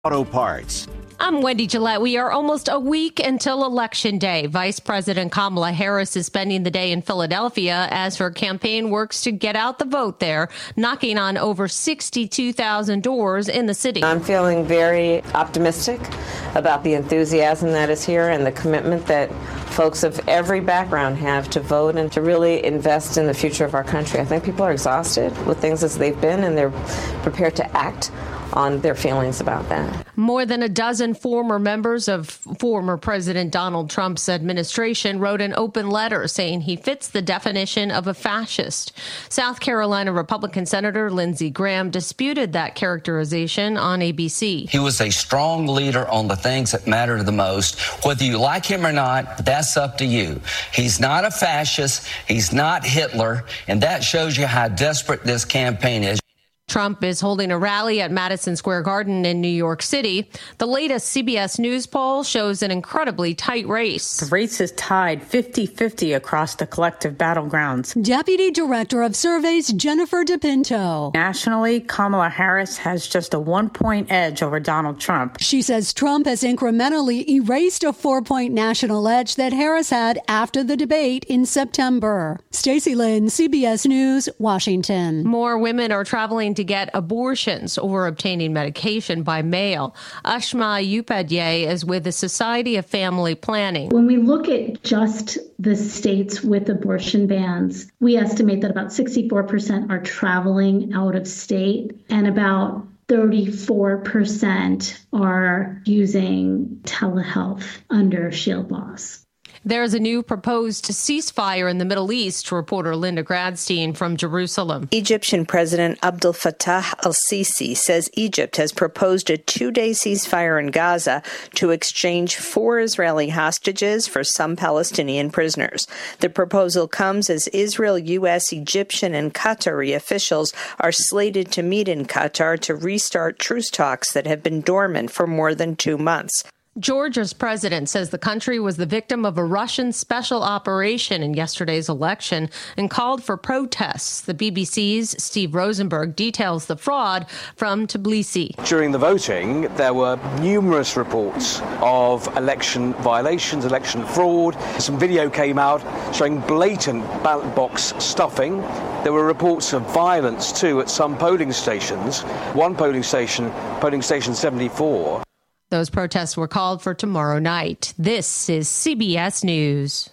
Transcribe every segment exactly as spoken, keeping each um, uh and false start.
Auto Parts. I'm Wendy Gillette. We are almost a week until Election Day. Vice President Kamala Harris is spending the day in Philadelphia as her campaign works to get out the vote there, knocking on over sixty-two thousand doors in the city. I'm feeling very optimistic about the enthusiasm that is here and the commitment that folks of every background have to vote and to really invest in the future of our country. I think people are exhausted with things as they've been, and they're prepared to act on their feelings about that. More than a dozen former members of former President Donald Trump's administration wrote an open letter saying he fits the definition of a fascist. South Carolina Republican Senator Lindsey Graham disputed that characterization on A B C. He was a strong leader on the things that matter the most. Whether you like him or not, that's up to you. He's not a fascist. He's not Hitler. And that shows you how desperate this campaign is. Trump is holding a rally at Madison Square Garden in New York City. The latest C B S News poll shows an incredibly tight race. The race is tied fifty-fifty across the collective battlegrounds. Deputy Director of Surveys Jennifer DePinto. Nationally, Kamala Harris has just a one-point edge over Donald Trump. She says Trump has incrementally erased a four-point national edge that Harris had after the debate in September. Stacey Lynn, C B S News, Washington. More women are traveling to to get abortions or obtaining medication by mail. Ashma Upadhyay is with the Society of Family Planning. When we look at just the states with abortion bans, we estimate that about sixty-four percent are traveling out of state and about thirty-four percent are using telehealth under SHIELD laws. There's a new proposed ceasefire in the Middle East, reporter Linda Gradstein from Jerusalem. Egyptian President Abdel Fattah al-Sisi says Egypt has proposed a two-day ceasefire in Gaza to exchange four Israeli hostages for some Palestinian prisoners. The proposal comes as Israel, U S, Egyptian, and Qatari officials are slated to meet in Qatar to restart truce talks that have been dormant for more than two months. Georgia's president says the country was the victim of a Russian special operation in yesterday's election and called for protests. The B B C's Steve Rosenberg details the fraud from Tbilisi. During the voting, there were numerous reports of election violations, election fraud. Some video came out showing blatant ballot box stuffing. There were reports of violence, too, at some polling stations. One polling station, polling station seventy-four. Those protests were called for tomorrow night. This is C B S News.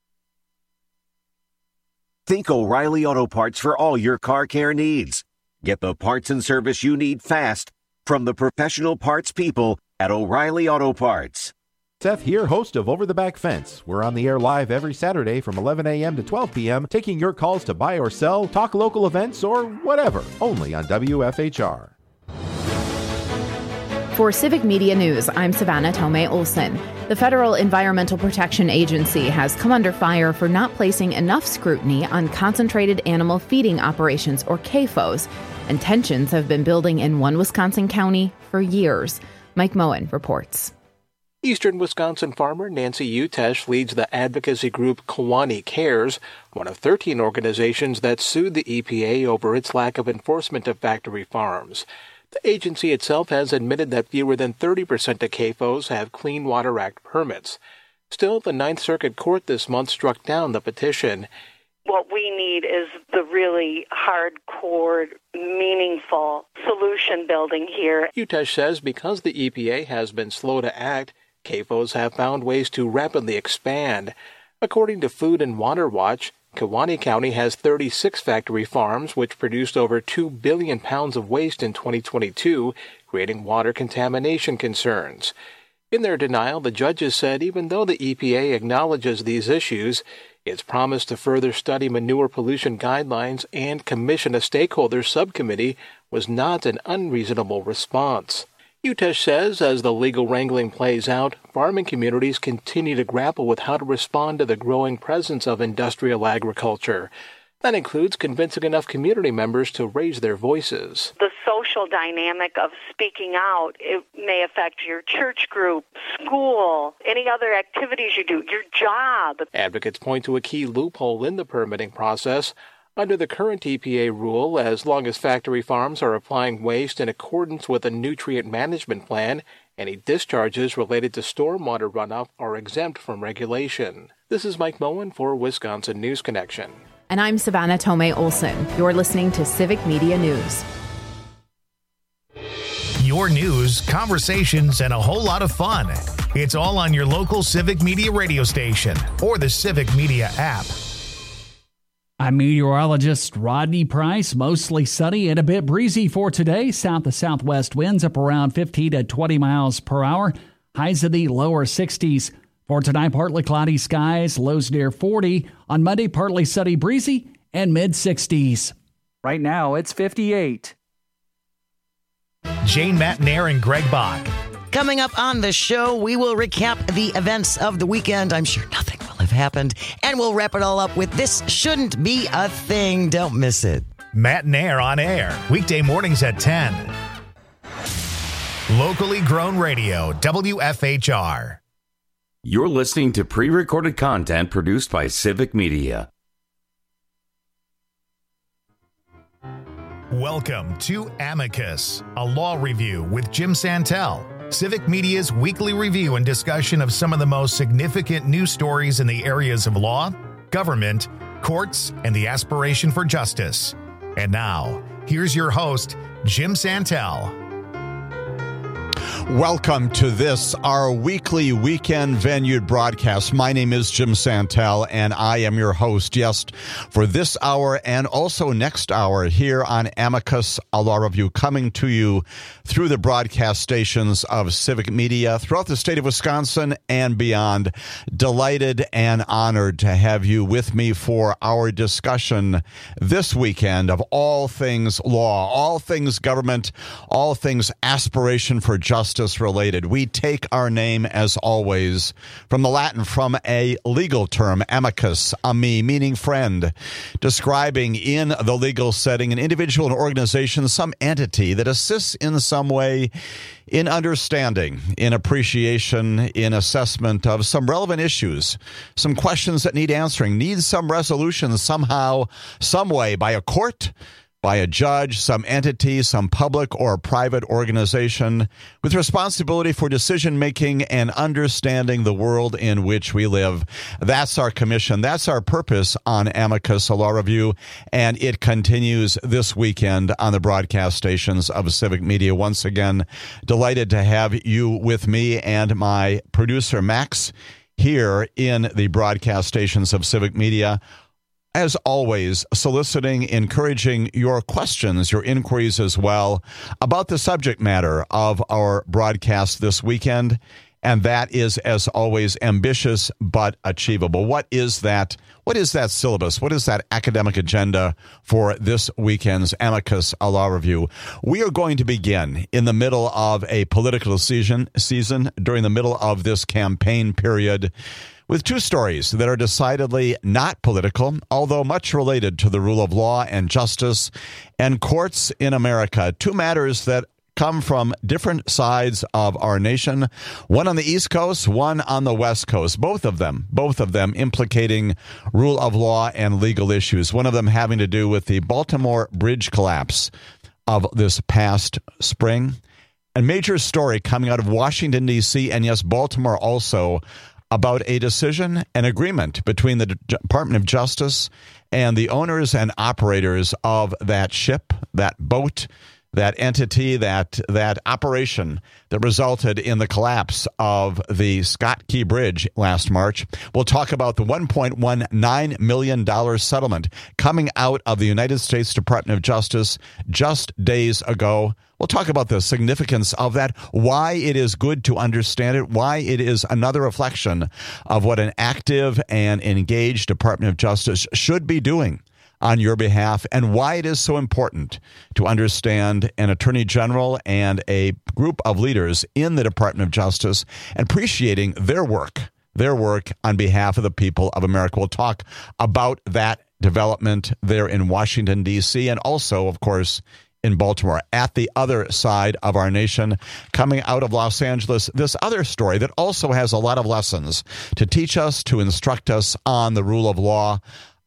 Think O'Reilly Auto Parts for all your car care needs. Get the parts and service you need fast from the professional parts people at O'Reilly Auto Parts. Seth here, host of Over the Back Fence. We're on the air live every Saturday from eleven a.m. to twelve p.m., taking your calls to buy or sell, talk local events, or whatever, only on W F H R. For Civic Media News, I'm Savannah Tomei Olson. The Federal Environmental Protection Agency has come under fire for not placing enough scrutiny on concentrated animal feeding operations, or C A F Os, and tensions have been building in one Wisconsin county for years. Mike Moen reports. Eastern Wisconsin farmer Nancy Utesh leads the advocacy group Kewaunee Cares, one of thirteen organizations that sued the E P A over its lack of enforcement of factory farms. The agency itself has admitted that fewer than thirty percent of C A F Os have Clean Water Act permits. Still, the Ninth Circuit Court this month struck down the petition. What we need is the really hardcore, meaningful solution building here. Utesh says because the E P A has been slow to act, C A F Os have found ways to rapidly expand. According to Food and Water Watch, Kewaunee County has thirty-six factory farms, which produced over two billion pounds of waste in twenty twenty-two, creating water contamination concerns. In their denial, the judges said even though the E P A acknowledges these issues, its promise to further study manure pollution guidelines and commission a stakeholder subcommittee was not an unreasonable response. Utesh says as the legal wrangling plays out, farming communities continue to grapple with how to respond to the growing presence of industrial agriculture. That includes convincing enough community members to raise their voices. The social dynamic of speaking out, it may affect your church group, school, any other activities you do, your job. Advocates point to a key loophole in the permitting process. Under the current E P A rule, as long as factory farms are applying waste in accordance with a nutrient management plan, any discharges related to stormwater runoff are exempt from regulation. This is Mike Moen for Wisconsin News Connection. And I'm Savannah Tomei Olson. You're listening to Civic Media News. Your news, conversations, and a whole lot of fun. It's all on your local Civic Media radio station or the Civic Media app. I'm meteorologist Rodney Price. Mostly sunny and a bit breezy for today. South to southwest winds up around fifteen to twenty miles per hour. Highs in the lower sixties. For tonight, partly cloudy skies, lows near forty. On Monday, partly sunny, breezy, and mid-sixties. Right now, it's fifty-eight. Jane Matnair and Greg Bach. Coming up on the show, we will recap the events of the weekend. I'm sure nothing will have happened. And we'll wrap it all up with This Shouldn't Be a Thing. Don't miss it. Matnair on air, weekday mornings at ten. Locally grown radio, W F H R. You're listening to pre-recorded content produced by Civic Media. Welcome to Amicus, a law review with Jim Santel. Civic Media's weekly review and discussion of some of the most significant news stories in the areas of law, government, courts, and the aspiration for justice. And now, here's your host, Jim Santel. Welcome to this, our weekly weekend venued broadcast. My name is Jim Santel, and I am your host, yes, for this hour and also next hour here on Amicus, a law review, coming to you through the broadcast stations of Civic Media throughout the state of Wisconsin and beyond. Delighted and honored to have you with me for our discussion this weekend of all things law, all things government, all things aspiration for justice related. We take our name, as always, from the Latin, from a legal term, amicus, ami, meaning friend, describing in the legal setting an individual, an organization, some entity that assists in some way in understanding, in appreciation, in assessment of some relevant issues, some questions that need answering, need some resolution somehow, some way, by a court, by a judge, some entity, some public or private organization with responsibility for decision-making and understanding the world in which we live. That's our commission. That's our purpose on Amicus, a law review, and it continues this weekend on the broadcast stations of Civic Media. Once again, delighted to have you with me and my producer, Max, here in the broadcast stations of Civic Media. As always, soliciting, encouraging your questions, your inquiries as well about the subject matter of our broadcast this weekend. And that is, as always, ambitious but achievable. What is that? What is that syllabus? What is that academic agenda for this weekend's Amicus, a law review? We are going to begin in the middle of a political season, season during the middle of this campaign period, with two stories that are decidedly not political, although much related to the rule of law and justice and courts in America. Two matters that come from different sides of our nation, one on the East Coast, one on the West Coast, both of them, both of them implicating rule of law and legal issues, one of them having to do with the Baltimore bridge collapse of this past spring. A major story coming out of Washington, D C, and yes, Baltimore also, about a decision, an agreement between the Department of Justice and the owners and operators of that ship, that boat, that entity, that that operation that resulted in the collapse of the Scott Key Bridge last March. We'll talk about the one point one nine million dollars settlement coming out of the United States Department of Justice just days ago. We'll talk about the significance of that, why it is good to understand it, why it is another reflection of what an active and engaged Department of Justice should be doing on your behalf, and why it is so important to understand an attorney general and a group of leaders in the Department of Justice and appreciating their work, their work on behalf of the people of America. We'll talk about that development there in Washington, D C, and also, of course, in Baltimore. At the other side of our nation, coming out of Los Angeles, this other story that also has a lot of lessons to teach us, to instruct us on the rule of law,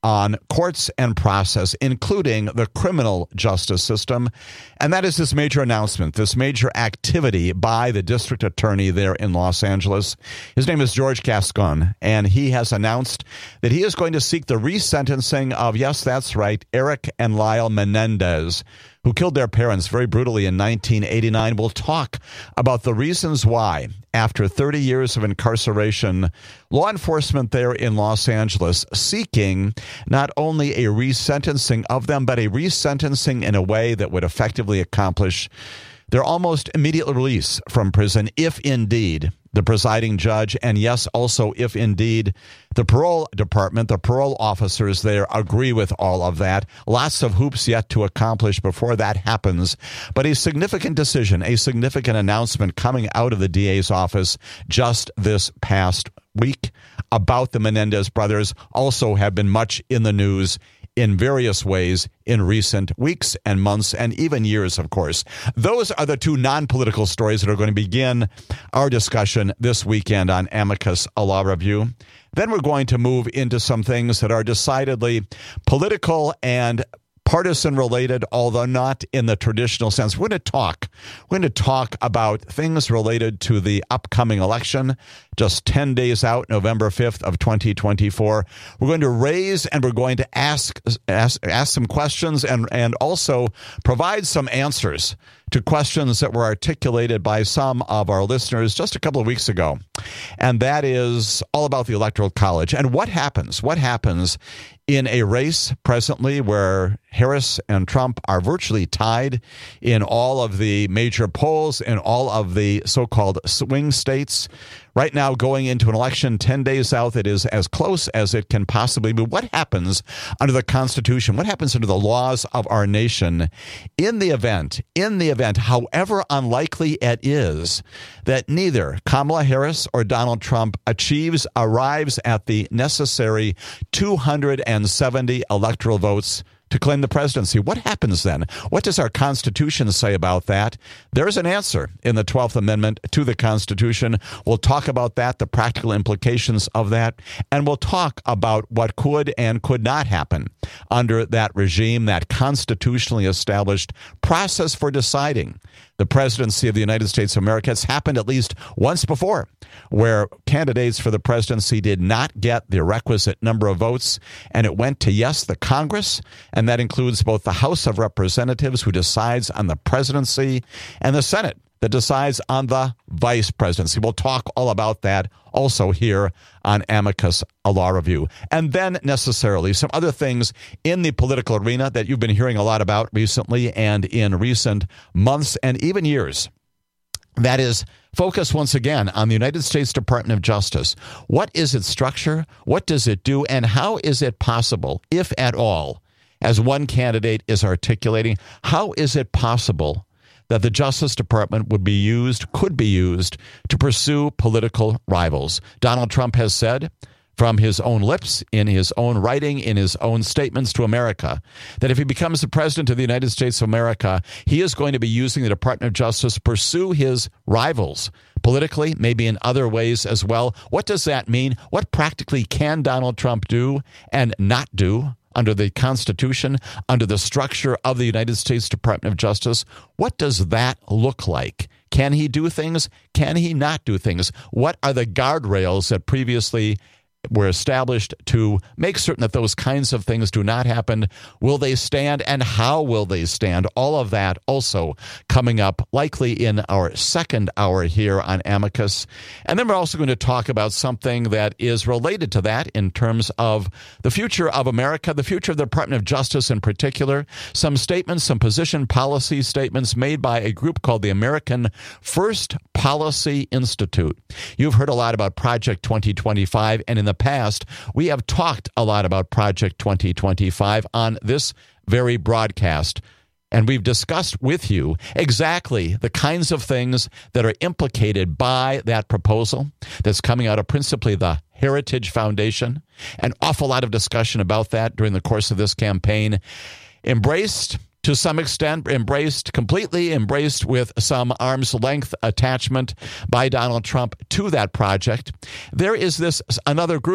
on courts and process, including the criminal justice system. And that is this major announcement, this major activity by the district attorney there in Los Angeles. His name is George Gascon, and he has announced that he is going to seek the resentencing of, yes, that's right, Eric and Lyle Menendez, who killed their parents very brutally in nineteen eighty-nine. We'll talk about the reasons why, after thirty years of incarceration, law enforcement there in Los Angeles seeking not only a resentencing of them, but a resentencing in a way that would effectively accomplish their almost immediate release from prison, if indeed the presiding judge, and yes, also if indeed the parole department, the parole officers there agree with all of that. Lots of hoops yet to accomplish before that happens. But a significant decision, a significant announcement coming out of the D A's office just this past week about the Menendez brothers also have been much in the news in various ways in recent weeks and months and even years, of course. Those are the two non-political stories that are going to begin our discussion this weekend on Amicus, a Law Review. Then we're going to move into some things that are decidedly political and partisan related, although not in the traditional sense. We're going to talk. We're going to talk about things related to the upcoming election, just ten days out, November fifth of twenty twenty-four. We're going to raise and we're going to ask ask, ask some questions and, and also provide some answers to questions that were articulated by some of our listeners just a couple of weeks ago. And that is all about the Electoral College. And what happens? What happens in a race presently where Harris and Trump are virtually tied in all of the major polls, in all of the so-called swing states? Right now, going into an election ten days out, that is as close as it can possibly be. What happens under the Constitution? What happens under the laws of our nation in the event, in the event, however unlikely it is, that neither Kamala Harris or Donald Trump achieves, arrives at the necessary two hundred seventy electoral votes to claim the presidency? What happens then? What does our Constitution say about that? There's an answer in the twelfth Amendment to the Constitution. We'll talk about that, the practical implications of that, and we'll talk about what could and could not happen under that regime, that constitutionally established process for deciding the presidency of the United States of America. It's happened at least once before, where candidates for the presidency did not get the requisite number of votes, and it went to, yes, the Congress, and that includes both the House of Representatives, who decides on the presidency, and the Senate, that decides on the vice presidency. We'll talk all about that also here on Amicus, a Law Review. And then necessarily some other things in the political arena that you've been hearing a lot about recently and in recent months and even years. That is, focus once again on the United States Department of Justice. What is its structure? What does it do? And how is it possible, if at all, as one candidate is articulating, how is it possible that the Justice Department would be used, could be used, to pursue political rivals? Donald Trump has said, from his own lips, in his own writing, in his own statements to America, that if he becomes the president of the United States of America, he is going to be using the Department of Justice to pursue his rivals politically, maybe in other ways as well. What does that mean? What practically can Donald Trump do and not do under the Constitution, under the structure of the United States Department of Justice? What does that look like? Can he do things? Can he not do things? What are the guardrails that previously were established to make certain that those kinds of things do not happen? Will they stand, and how will they stand? All of that also coming up likely in our second hour here on Amicus. And then we're also going to talk about something that is related to that in terms of the future of America, the future of the Department of Justice in particular. Some statements, some position policy statements made by a group called the American First Policy Institute. You've heard a lot about Project twenty twenty-five, and in the past, we have talked a lot about Project twenty twenty-five on this very broadcast. And we've discussed with you exactly the kinds of things that are implicated by that proposal that's coming out of principally the Heritage Foundation. An awful lot of discussion about that during the course of this campaign. Embraced to some extent, embraced completely, embraced with some arm's length attachment by Donald Trump to that project. There is this another group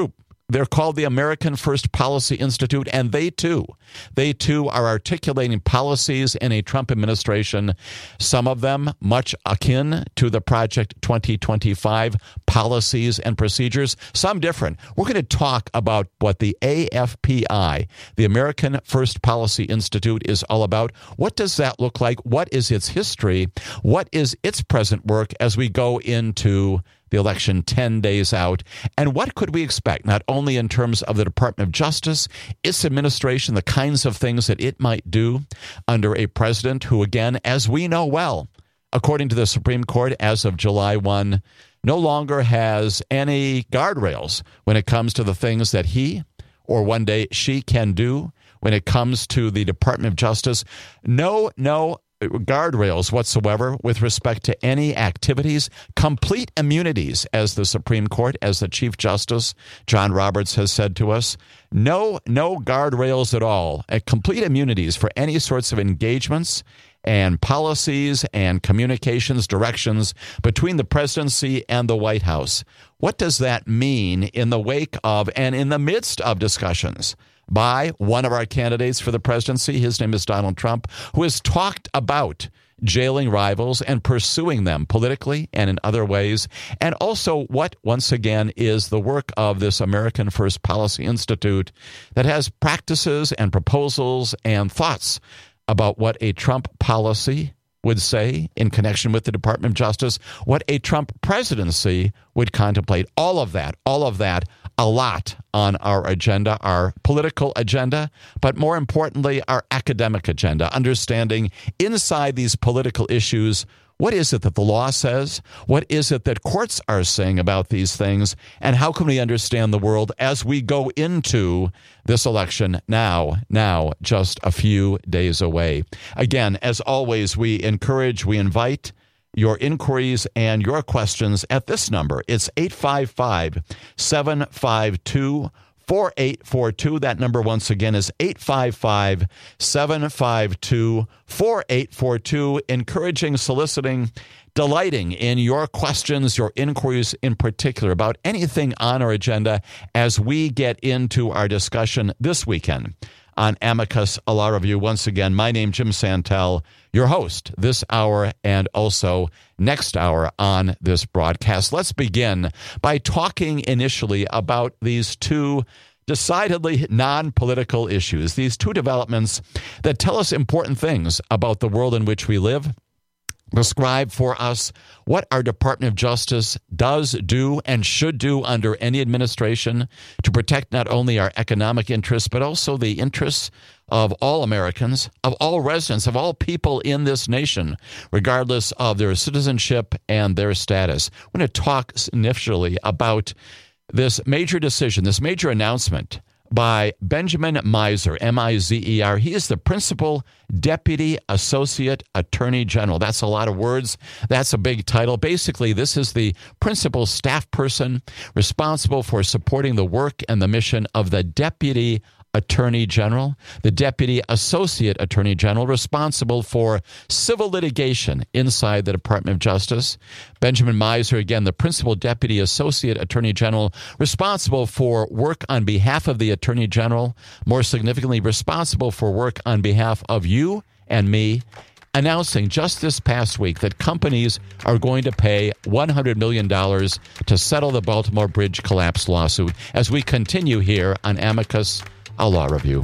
They're called the American First Policy Institute, and they too, they too are articulating policies in a Trump administration, some of them much akin to the Project twenty twenty-five policies and procedures, some different. We're going to talk about what the A F P I, the American First Policy Institute, is all about. What does that look like? What is its history? What is its present work as we go into the election ten days out? And what could we expect, not only in terms of the Department of Justice, its administration, the kinds of things that it might do under a president who, again, as we know well, according to the Supreme Court, as of July first, no longer has any guardrails when it comes to the things that he or one day she can do when it comes to the Department of Justice. No, no guardrails whatsoever with respect to any activities, complete immunities, as the Supreme Court, as the Chief Justice John Roberts has said to us. No, no guardrails at all. Uh, complete immunities for any sorts of engagements and policies and communications directions between the presidency and the White House. What does that mean in the wake of and in the midst of discussions by one of our candidates for the presidency? His name is Donald Trump, who has talked about jailing rivals and pursuing them politically and in other ways. And also what, once again, is the work of this American First Policy Institute that has practices and proposals and thoughts about what a Trump policy would say in connection with the Department of Justice, what a Trump presidency would contemplate. All of that, all of that, a lot on our agenda, our political agenda, but more importantly, our academic agenda, understanding inside these political issues, what is it that the law says? What is it that courts are saying about these things? And how can we understand the world as we go into this election now, now, just a few days away? Again, as always, we encourage, we invite your inquiries and your questions at this number. It's eight five five, seven five two, four eight four two. That number, once again, is eight five five, seven five two, four eight four two. Encouraging, soliciting, delighting in your questions, your inquiries in particular about anything on our agenda as we get into our discussion this weekend on Amicus, a Law Review. Once again, my name, Jim Santel, your host this hour and also next hour on this broadcast. Let's begin by talking initially about these two decidedly non-political issues, these two developments that tell us important things about the world in which we live, describe for us what our Department of Justice does, do, and should do under any administration to protect not only our economic interests, but also the interests of all Americans, of all residents, of all people in this nation, regardless of their citizenship and their status. We're going to talk initially about this major decision, this major announcement by Benjamin Mizer, M I Z E R. He is the Principal Deputy Associate Attorney General. That's a lot of words. That's a big title. Basically, this is the principal staff person responsible for supporting the work and the mission of the Deputy Attorney General, the Deputy Associate Attorney General responsible for civil litigation inside the Department of Justice. Benjamin Mizer, again, the Principal Deputy Associate Attorney General responsible for work on behalf of the Attorney General, more significantly responsible for work on behalf of you and me, announcing just this past week that companies are going to pay one hundred million dollars to settle the Baltimore Bridge collapse lawsuit as we continue here on Amicus, a Law Review.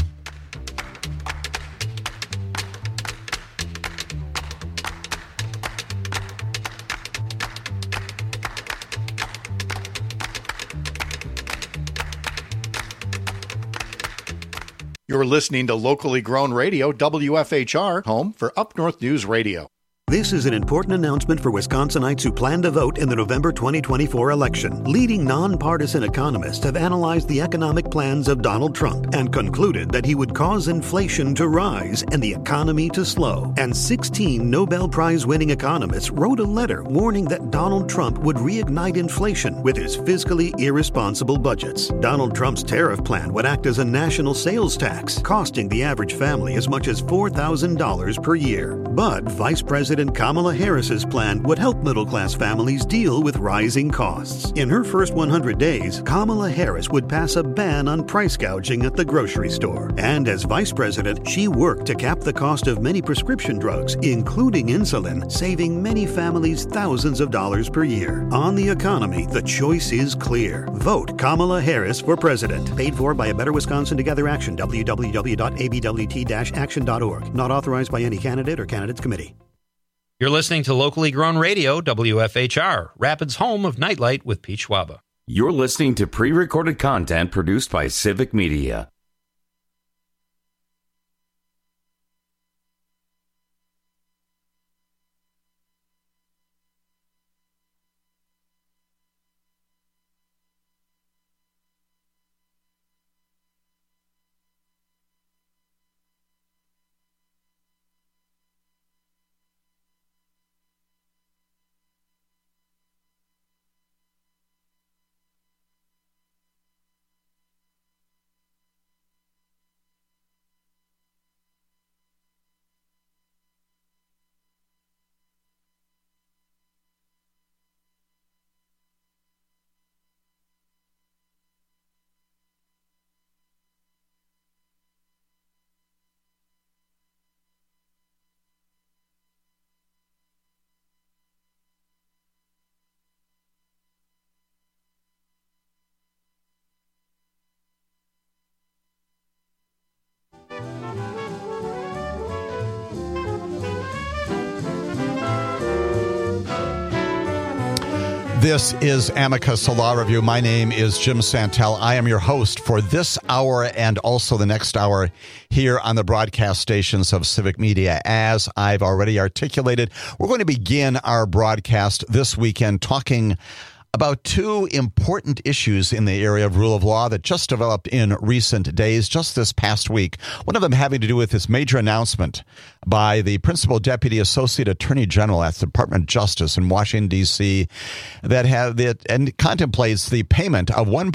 You're listening to locally grown radio, W F H R, home for Up North News Radio. This is an important announcement for Wisconsinites who plan to vote in the November twenty twenty-four election. Leading nonpartisan economists have analyzed the economic plans of Donald Trump and concluded that he would cause inflation to rise and the economy to slow. And sixteen Nobel Prize-winning economists wrote a letter warning that Donald Trump would reignite inflation with his fiscally irresponsible budgets. Donald Trump's tariff plan would act as a national sales tax, costing the average family as much as four thousand dollars per year. But Vice President President Kamala Harris's plan would help middle-class families deal with rising costs. In her first one hundred days, Kamala Harris would pass a ban on price gouging at the grocery store. And as vice president, she worked to cap the cost of many prescription drugs, including insulin, saving many families thousands of dollars per year. On the economy, the choice is clear. Vote Kamala Harris for president. Paid for by a Better Wisconsin Together Action, w w w dot a b w t dash action dot org. Not authorized by any candidate or candidates committee. You're listening to Locally Grown Radio, W F H R, Rapids' home of Nightlight with Pete Schwaba. You're listening to pre-recorded content produced by Civic Media. This is Amicus, a law review. My name is Jim Santel. I am your host for this hour and also the next hour here on the broadcast stations of Civic Media. As I've already articulated, we're going to begin our broadcast this weekend talking about two important issues in the area of rule of law that just developed in recent days, just this past week. One of them having to do with this major announcement by the Principal Deputy Associate Attorney General at the Department of Justice in Washington, D C, that have that and contemplates the payment of one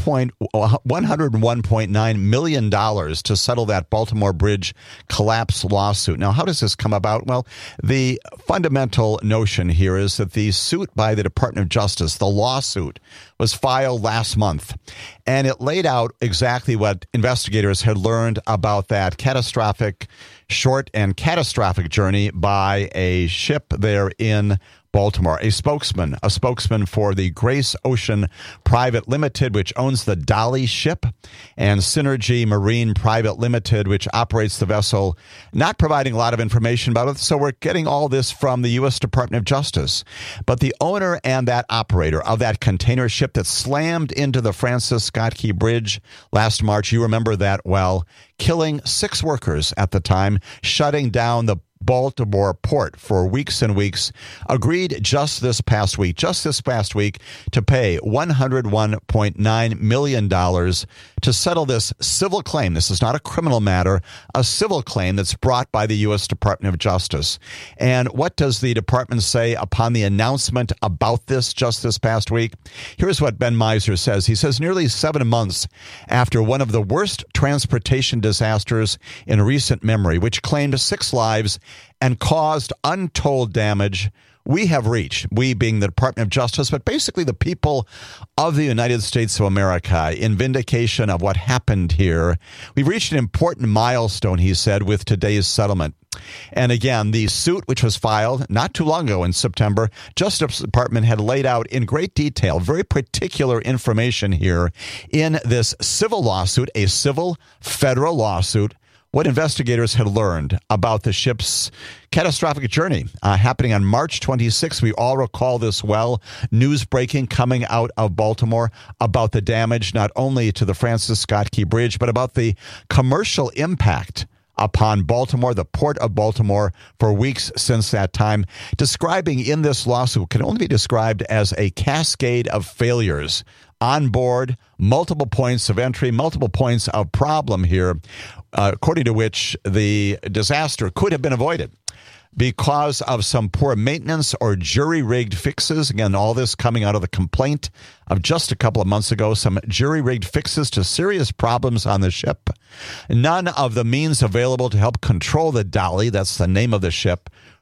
hundred one point nine million dollars to settle that Baltimore Bridge collapse lawsuit. Now, how does this come about? Well, the fundamental notion here is that the suit by the Department of Justice, the lawsuit, was filed last month, and it laid out exactly what investigators had learned about that catastrophic, short and catastrophic journey by a ship there in Baltimore. A spokesman, a spokesman for the Grace Ocean Private Limited, which owns the Dolly ship, and Synergy Marine Private Limited, which operates the vessel, not providing a lot of information about it. So we're getting all this from the U S Department of Justice. But the owner and that operator of that container ship that slammed into the Francis Scott Key Bridge last March, you remember that well, killing six workers at the time, shutting down the Baltimore port for weeks and weeks, agreed just this past week, just this past week, to pay one hundred one point nine million dollars to settle this civil claim. This is not a criminal matter, a civil claim that's brought by the U S Department of Justice. And what does the department say upon the announcement about this just this past week? Here's what Ben Miser says. He says, nearly seven months after one of the worst transportation disasters in recent memory, which claimed six lives and caused untold damage, we have reached, we being the Department of Justice, but basically the people of the United States of America, in vindication of what happened here, we've reached an important milestone, he said, with today's settlement. And again, the suit, which was filed not too long ago in September, Justice Department had laid out in great detail, very particular information here in this civil lawsuit, a civil federal lawsuit, what investigators had learned about the ship's catastrophic journey uh, happening on March twenty-sixth. We all recall this well. News breaking coming out of Baltimore about the damage not only to the Francis Scott Key Bridge, but about the commercial impact upon Baltimore, the port of Baltimore, for weeks since that time. Describing in this lawsuit can only be described as a cascade of failures on board, multiple points of entry, multiple points of problem here, uh, according to which the disaster could have been avoided because of some poor maintenance or jury-rigged fixes. Again, all this coming out of the complaint of just a couple of months ago, some jury-rigged fixes to serious problems on the ship. None of the means available to help control the Dolly, that's the name of the ship,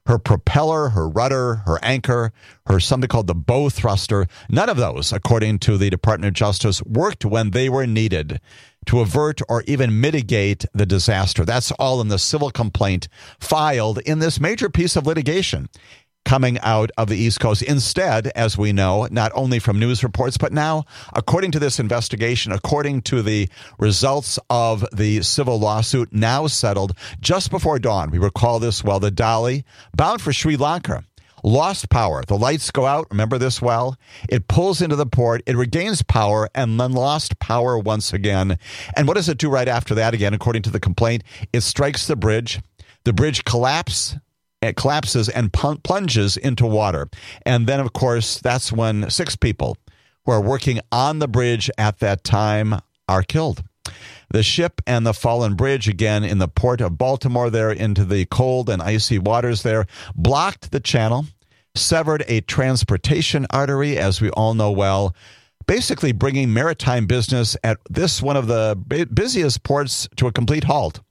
her propeller, her rudder, her anchor, her something called the bow thruster. None of those, according to the Department of Justice, worked when they were needed to avert or even mitigate the disaster. That's all in the civil complaint filed in this major piece of litigation coming out of the East Coast. Instead, as we know, not only from news reports, but now, according to this investigation, according to the results of the civil lawsuit now settled just before dawn, we recall this well, the Dali, bound for Sri Lanka, lost power. The lights go out. Remember this well? It pulls into the port. It regains power and then lost power once again. And what does it do right after that? Again, according to the complaint, it strikes the bridge. The bridge collapses. It collapses and plunges into water. And then, of course, that's when six people who are working on the bridge at that time are killed. The ship and the fallen bridge, again, in the port of Baltimore there into the cold and icy waters there, blocked the channel, severed a transportation artery, as we all know well, basically bringing maritime business at this one of the busiest ports to a complete halt.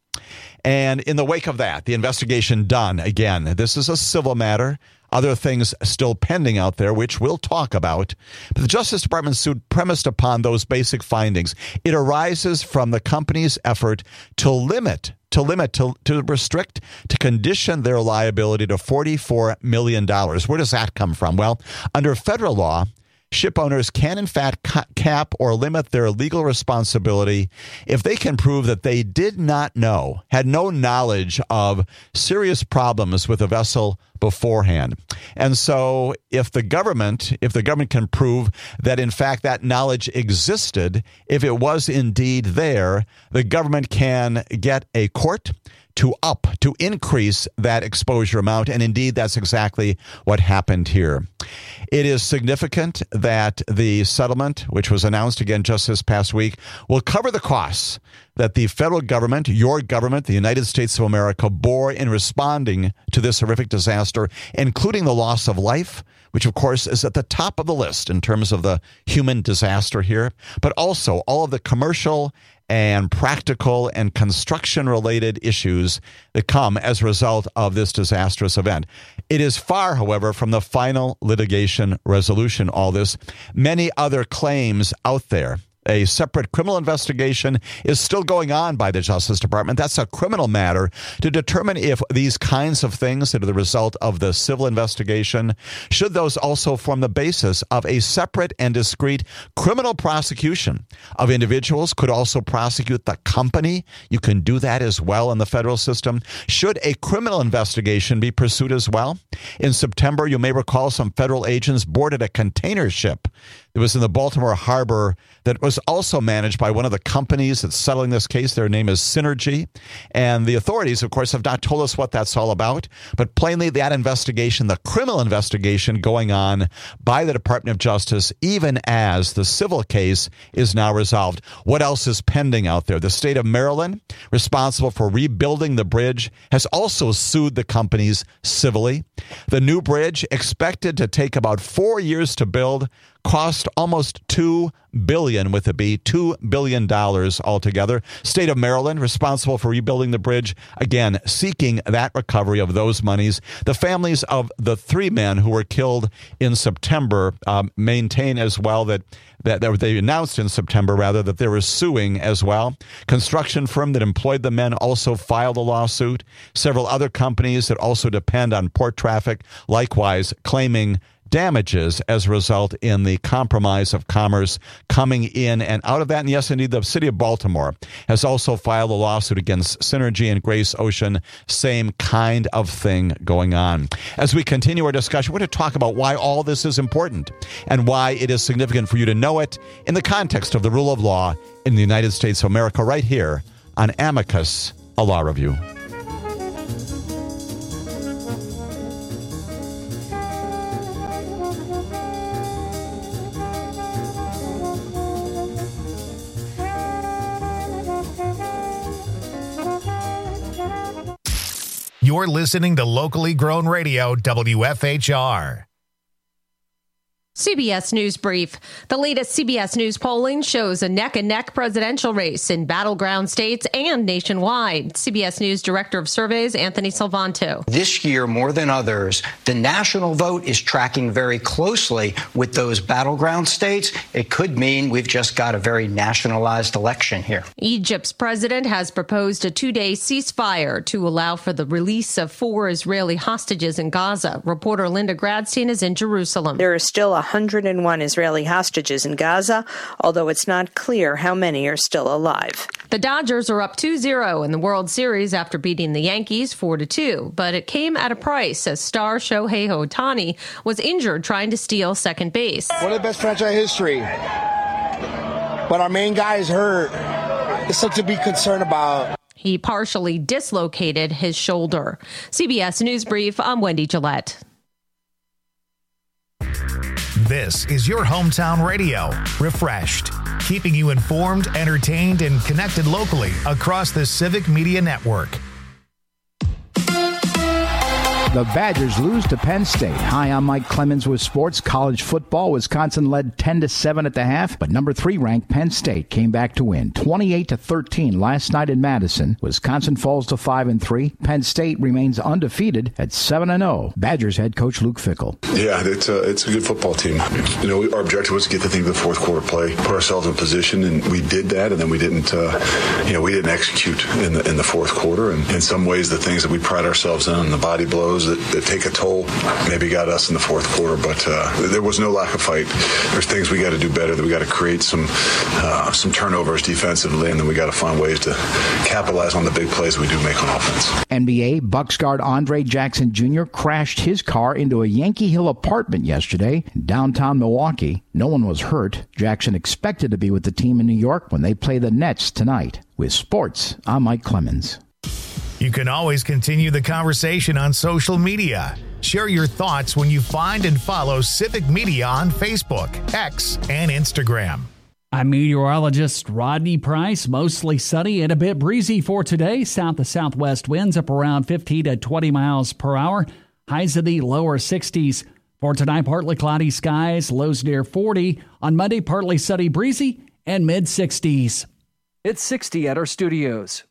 And in the wake of that, the investigation done, again, this is a civil matter. Other things still pending out there, which we'll talk about. But the Justice Department suit premised upon those basic findings. It arises from the company's effort to limit, to limit, to, to restrict, to condition their liability to forty-four million dollars. Where does that come from? Well, under federal law, ship owners can, in fact, cap or limit their legal responsibility if they can prove that they did not know, had no knowledge of serious problems with a vessel beforehand. And so if the government, if the government can prove that, in fact, that knowledge existed, if it was indeed there, the government can get a court to up, to increase that exposure amount. And indeed, that's exactly what happened here. It is significant that the settlement, which was announced again just this past week, will cover the costs that the federal government, your government, the United States of America, bore in responding to this horrific disaster, including the loss of life, which, of course, is at the top of the list in terms of the human disaster here, but also all of the commercial and practical and construction-related issues that come as a result of this disastrous event. It is far, however, from the final litigation resolution, all this. Many other claims out there. A separate criminal investigation is still going on by the Justice Department. That's a criminal matter to determine if these kinds of things that are the result of the civil investigation, should those also form the basis of a separate and discrete criminal prosecution of individuals, could also prosecute the company. You can do that as well in the federal system. Should a criminal investigation be pursued as well? In September, you may recall some federal agents boarded a container ship that was in the Baltimore harbor that was also managed by one of the companies that's settling this case. Their name is Synergy. And the authorities, of course, have not told us what that's all about. But plainly, that investigation, the criminal investigation going on by the Department of Justice, even as the civil case is now resolved. What else is pending out there? The state of Maryland, responsible for rebuilding the bridge, has also sued the companies civilly. The new bridge, expected to take about four years to build, cost almost two billion dollars with a B, two billion dollars altogether. State of Maryland, responsible for rebuilding the bridge, again, seeking that recovery of those monies. The families of the three men who were killed in September um, maintain as well that that they announced in September, rather, that they were suing as well. Construction firm that employed the men also filed a lawsuit. Several other companies that also depend on port traffic, likewise claiming damages as a result in the compromise of commerce coming in and out of that. And yes, indeed, the city of Baltimore has also filed a lawsuit against Synergy and Grace Ocean. Same kind of thing going on. As we continue our discussion, we're going to talk about why all this is important and why it is significant for you to know it in the context of the rule of law in the United States of America, right here on Amicus, a Law Review. You're listening to Locally Grown Radio, W F H R. C B S News Brief. The latest C B S News polling shows a neck-and-neck presidential race in battleground states and nationwide. C B S News Director of Surveys, Anthony Salvanto. This year, more than others, the national vote is tracking very closely with those battleground states. It could mean we've just got a very nationalized election here. Egypt's president has proposed a two-day ceasefire to allow for the release of four Israeli hostages in Gaza. Reporter Linda Gradstein is in Jerusalem. There are still one hundred one Israeli hostages in Gaza, although it's not clear how many are still alive. The Dodgers are up two zero in the World Series after beating the Yankees four to two, but it came at a price as star Shohei Ohtani was injured trying to steal second base. One of the best franchise history, but our main guy is hurt. It's something to be concerned about. He partially dislocated his shoulder. C B S News Brief, I'm Wendy Gillette. This is your hometown radio, Refreshed, keeping you informed, entertained, and connected locally across the Civic Media Network. The Badgers lose to Penn State. Hi, I'm Mike Clemens with sports. College football, Wisconsin led ten to seven at the half, but number three ranked Penn State came back to win twenty-eight to thirteen last night in Madison. Wisconsin falls to five and three. Penn State remains undefeated at seven and oh. Badgers head coach Luke Fickell. Yeah, it's a, it's a good football team. You know, we, our objective was to get the thing to the fourth quarter play, put ourselves in position, and we did that, and then we didn't, uh, you know, we didn't execute in the in the fourth quarter. And in some ways, the things that we pride ourselves in, the body blows that, that take a toll, maybe got us in the fourth quarter, but uh, there was no lack of fight. There's things we got to do better. That we got to create some uh, some turnovers defensively, and then we got to find ways to capitalize on the big plays we do make on offense. N B A Bucks guard Andre Jackson Junior crashed his car into a Yankee Hill apartment yesterday in downtown Milwaukee. No one was hurt. Jackson expected to be with the team in New York when they play the Nets tonight. With sports, I'm Mike Clemens. You can always continue the conversation on social media. Share your thoughts when you find and follow Civic Media on Facebook, X, and Instagram. I'm meteorologist Rodney Price. Mostly sunny and a bit breezy for today. South to southwest winds up around fifteen to twenty miles per hour. Highs in the lower sixties. For tonight, partly cloudy skies, lows near forty. On Monday, partly sunny, breezy, and mid-sixties. It's sixty at our studios.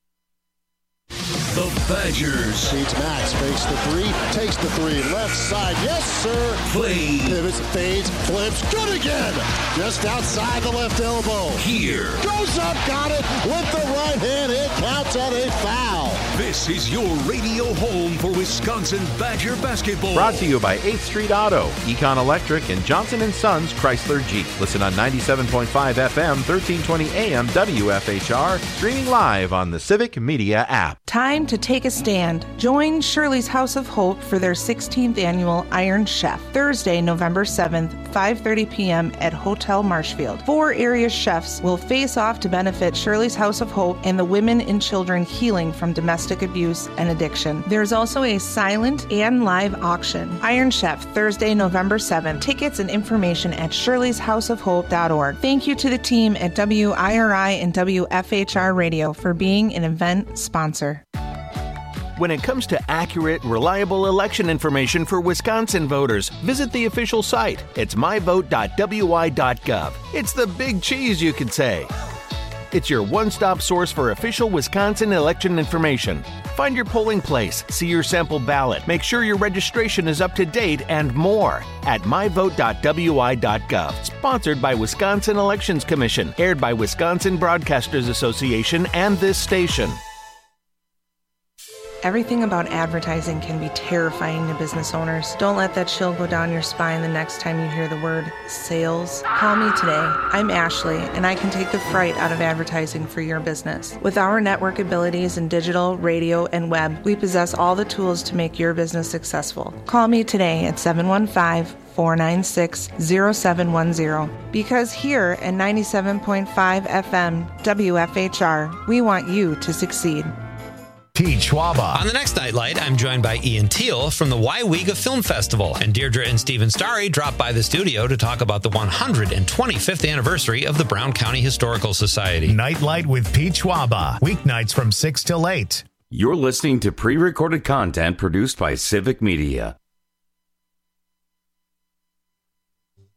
The Badgers. Feeds Max, fakes the three, takes the three, left side, yes sir. Play. Pivots, fades, flips, good again. Just outside the left elbow. Here. Goes up, got it, with the right hand, it counts on a foul. This is your radio home for Wisconsin Badger basketball. Brought to you by eighth Street Auto, Econ Electric, and Johnson and Sons Chrysler Jeep. Listen on ninety-seven point five F M, thirteen twenty A M W F H R, streaming live on the Civic Media app. Time to take a stand. Join Shirley's House of Hope for their sixteenth annual Iron Chef, Thursday, November seventh, five thirty p.m. at Hotel Marshfield. Four area chefs will face off to benefit Shirley's House of Hope and the women and children healing from domestic abuse and addiction. There's also a silent and live auction. Iron Chef, Thursday, November seventh. Tickets and information at shirleys house of hope dot org. Thank you to the team at W I R I and W F H R Radio for being an event sponsor. When it comes to accurate, reliable election information for Wisconsin voters, visit the official site. It's my vote dot w i dot gov. It's the big cheese, you could say. It's your one-stop source for official Wisconsin election information. Find your polling place, see your sample ballot, make sure your registration is up to date, and more at my vote dot w i dot gov. Sponsored by Wisconsin Elections Commission, aired by Wisconsin Broadcasters Association and this station. Everything about advertising can be terrifying to business owners. Don't let that chill go down your spine the next time you hear the word sales. Call me today. I'm Ashley, and I can take the fright out of advertising for your business. With our network abilities in digital, radio, and web, we possess all the tools to make your business successful. Call me today at seven one five, four nine six, zero seven one zero. Because here at ninety-seven point five F M W F H R, we want you to succeed. Pete Schwaba. On the next Nightlight, I'm joined by Ian Teal from the Ywega Film Festival, and Deirdre and Stephen Starry dropped by the studio to talk about the one hundred twenty-fifth anniversary of the Brown County Historical Society. Nightlight with Pete Schwaba, weeknights from six till eight. You're listening to pre-recorded content produced by Civic Media.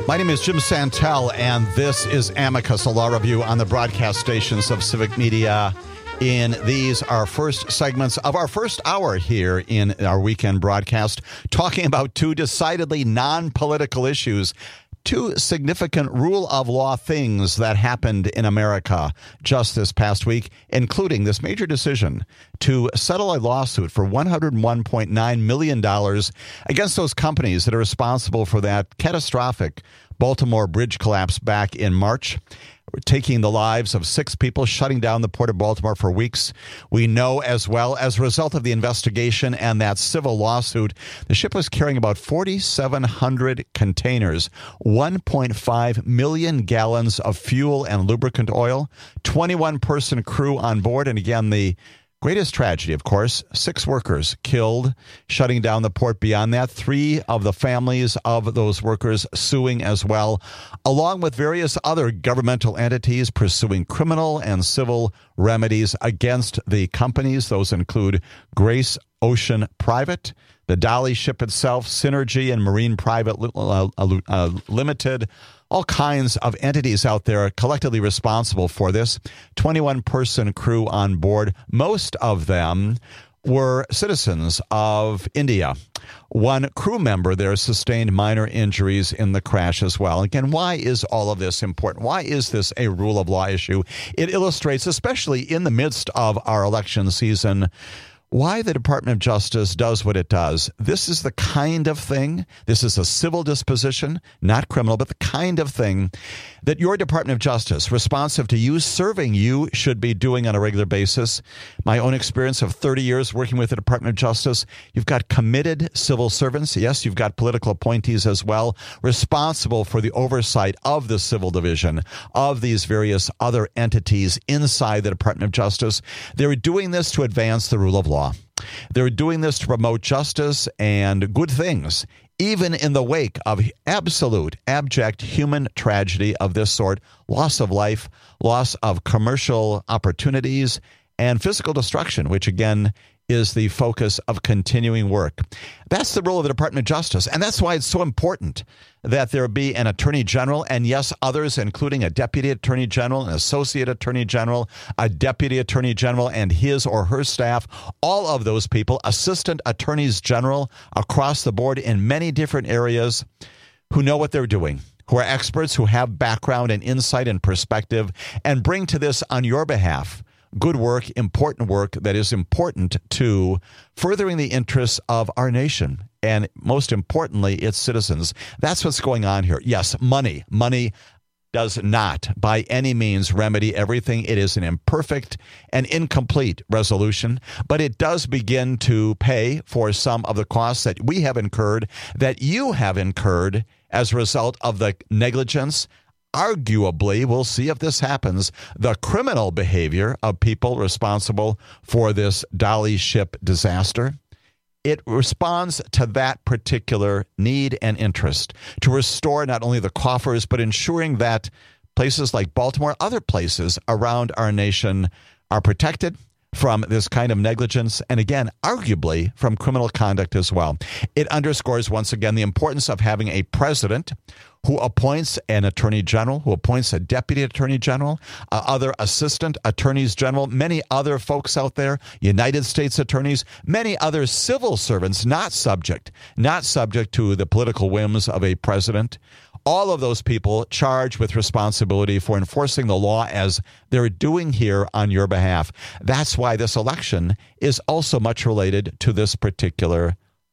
My name is Jim Santel, and this is Amicus, a law review on the broadcast stations of Civic Media. In these, our first segments of our first hour here in our weekend broadcast, talking about two decidedly non-political issues, two significant rule of law things that happened in America just this past week, including this major decision to settle a lawsuit for one hundred one point nine million dollars against those companies that are responsible for that catastrophic Baltimore bridge collapse back in March, taking the lives of six people, shutting down the Port of Baltimore for weeks. We know as well, as a result of the investigation and that civil lawsuit, the ship was carrying about forty-seven hundred containers, one point five million gallons of fuel and lubricant oil, twenty-one person crew on board. And again, the greatest tragedy, of course, six workers killed, shutting down the port. Beyond that, three of the families of those workers suing as well, along with various other governmental entities pursuing criminal and civil remedies against the companies. Those include Grace Ocean Private, the Dolly ship itself, Synergy and Marine Private uh, uh, Limited, all kinds of entities out there collectively responsible for this. twenty-one person crew on board. Most of them were citizens of India. One crew member there sustained minor injuries in the crash as well. Again, why is all of this important? Why is this a rule of law issue? It illustrates, especially in the midst of our election season, why the Department of Justice does what it does. This is the kind of thing, this is a civil disposition, not criminal, but the kind of thing that your Department of Justice, responsive to you, serving you, should be doing on a regular basis. My own experience of thirty years working with the Department of Justice, you've got committed civil servants. Yes, you've got political appointees as well, responsible for the oversight of the civil division, of these various other entities inside the Department of Justice. They're doing this to advance the rule of law. They're doing this to promote justice and good things, even in the wake of absolute, abject human tragedy of this sort, loss of life, loss of commercial opportunities, and physical destruction, which again is the focus of continuing work. That's the role of the Department of Justice, and that's why it's so important that there be an Attorney General, and yes, others, including a Deputy Attorney General, an Associate Attorney General, a Deputy Attorney General, and his or her staff, all of those people, Assistant Attorneys General across the board in many different areas who know what they're doing, who are experts, who have background and insight and perspective, and bring to this on your behalf good work, important work that is important to furthering the interests of our nation and, most importantly, its citizens. That's what's going on here. Yes, money. Money does not by any means remedy everything. It is an imperfect and incomplete resolution, but it does begin to pay for some of the costs that we have incurred, that you have incurred as a result of the negligence, arguably, we'll see if this happens, the criminal behavior of people responsible for this Dolly ship disaster. It responds to that particular need and interest to restore not only the coffers, but ensuring that places like Baltimore, other places around our nation, are protected from this kind of negligence, and again, arguably from criminal conduct as well. It underscores once again the importance of having a president who appoints an attorney general, who appoints a deputy attorney general, uh, other assistant attorneys general, many other folks out there, United States attorneys, many other civil servants not subject, not subject to the political whims of a president. All of those people charged with responsibility for enforcing the law as they're doing here on your behalf. That's why this election is also much related to this particular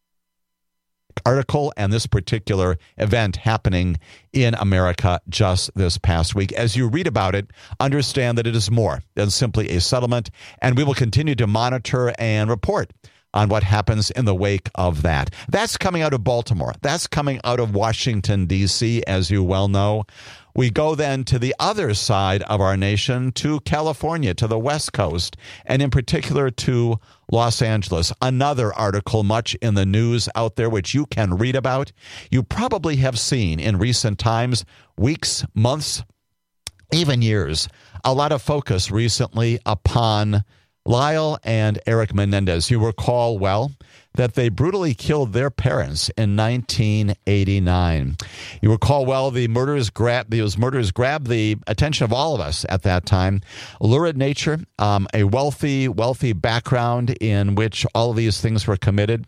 article and this particular event happening in America just this past week. As you read about it, understand that it is more than simply a settlement, and we will continue to monitor and report on what happens in the wake of that. That's coming out of Baltimore. That's coming out of Washington, D C, as you well know. We go then to the other side of our nation, to California, to the West Coast, and in particular to Los Angeles. Another article much in the news out there, which you can read about. You probably have seen in recent times, weeks, months, even years, a lot of focus recently upon Lyle and Eric Menendez, you recall well that they brutally killed their parents in nineteen eighty-nine. You recall well the murders grabbed those murders grabbed the attention of all of us at that time. Lurid nature, um, a wealthy, wealthy background in which all of these things were committed.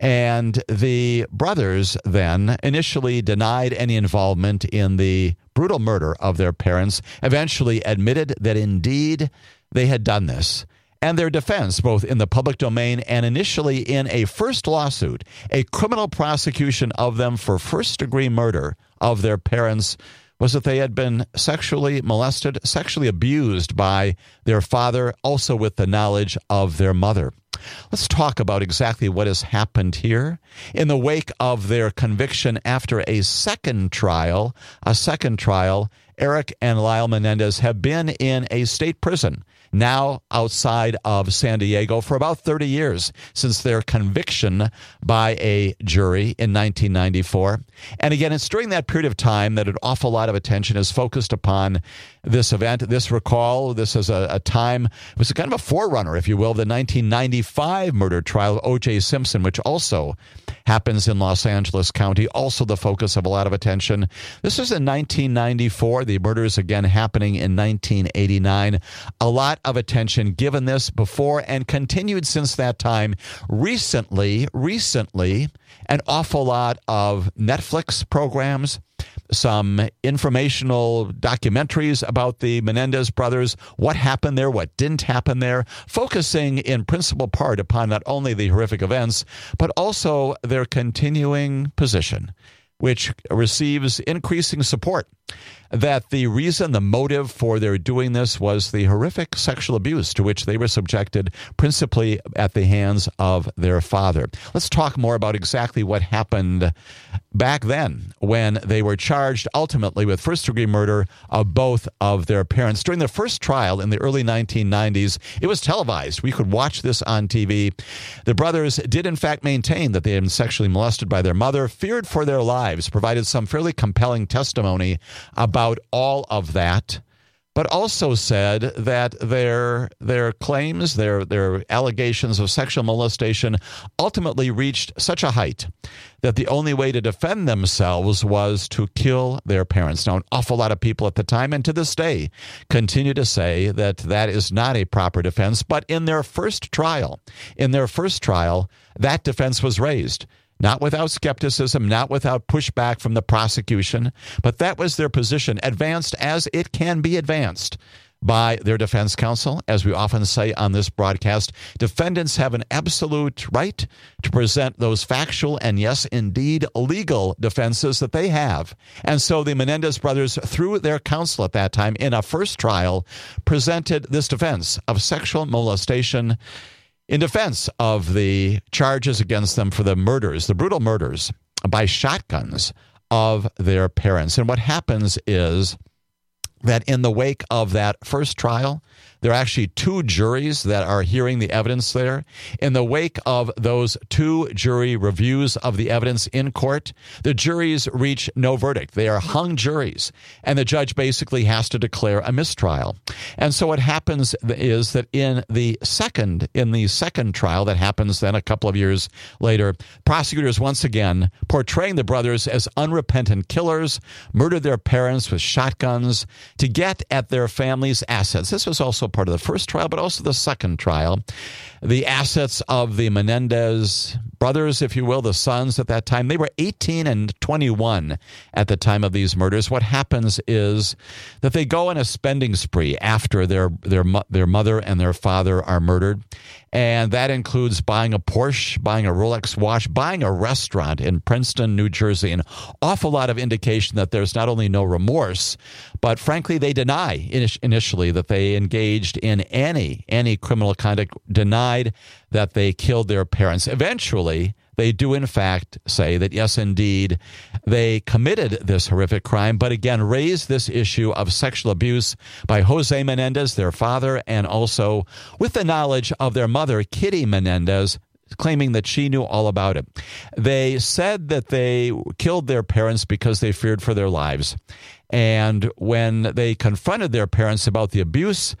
And the brothers then initially denied any involvement in the brutal murder of their parents, eventually admitted that indeed they had done this. And their defense, both in the public domain and initially in a first lawsuit, a criminal prosecution of them for first-degree murder of their parents, was that they had been sexually molested, sexually abused by their father, also with the knowledge of their mother. Let's talk about exactly what has happened here. In the wake of their conviction after a second trial, a second trial, Eric and Lyle Menendez have been in a state prison, now outside of San Diego, for about thirty years since their conviction by a jury in nineteen ninety-four. And again, it's during that period of time that an awful lot of attention is focused upon this event. This recall, this is a, a time, it was a kind of a forerunner, if you will, the nineteen ninety-five murder trial of O J Simpson, which also happens in Los Angeles County, also the focus of a lot of attention. This is in nineteen ninety-four. The murders again happening in nineteen eighty-nine. A lot of attention given this before and continued since that time. Recently, recently, an awful lot of Netflix programs, some informational documentaries about the Menendez brothers, what happened there, what didn't happen there, focusing in principal part upon not only the horrific events, but also their continuing position, which receives increasing support, that the reason, the motive for their doing this was the horrific sexual abuse to which they were subjected, principally at the hands of their father. Let's talk more about exactly what happened back then when they were charged ultimately with first-degree murder of both of their parents. During the first trial in the early nineteen nineties, it was televised. We could watch this on T V. The brothers did in fact maintain that they had been sexually molested by their mother, feared for their lives, provided some fairly compelling testimony about about all of that, but also said that their their claims, their their allegations of sexual molestation ultimately reached such a height that the only way to defend themselves was to kill their parents. Now, an awful lot of people at the time and to this day continue to say that that is not a proper defense, but in their first trial, in their first trial, that defense was raised. Not without skepticism, not without pushback from the prosecution, but that was their position, advanced as it can be advanced by their defense counsel. As we often say on this broadcast, defendants have an absolute right to present those factual and, yes, indeed, legal defenses that they have. And so the Menendez brothers, through their counsel at that time in a first trial, presented this defense of sexual molestation in defense of the charges against them for the murders, the brutal murders by shotguns of their parents. And what happens is that in the wake of that first trial, there are actually two juries that are hearing the evidence there. In the wake of those two jury reviews of the evidence in court, the juries reach no verdict. They are hung juries, and the judge basically has to declare a mistrial. And so what happens is that in the second in the second trial that happens then a couple of years later, prosecutors once again portraying the brothers as unrepentant killers, murdered their parents with shotguns to get at their family's assets. This was also part of the first trial, but also the second trial. The assets of the Menendez brothers, if you will, the sons at that time, they were eighteen and twenty-one at the time of these murders. What happens is that they go on a spending spree after their their their mother and their father are murdered. And that includes buying a Porsche, buying a Rolex watch, buying a restaurant in Princeton, New Jersey. An awful lot of indication that there's not only no remorse, but frankly, they deny initially that they engaged in any, any criminal conduct, denied that they killed their parents. Eventually, they do in fact say that, yes, indeed, they committed this horrific crime, but again, raised this issue of sexual abuse by Jose Menendez, their father, and also with the knowledge of their mother, Kitty Menendez, claiming that she knew all about it. They said that they killed their parents because they feared for their lives. And when they confronted their parents about the abuse,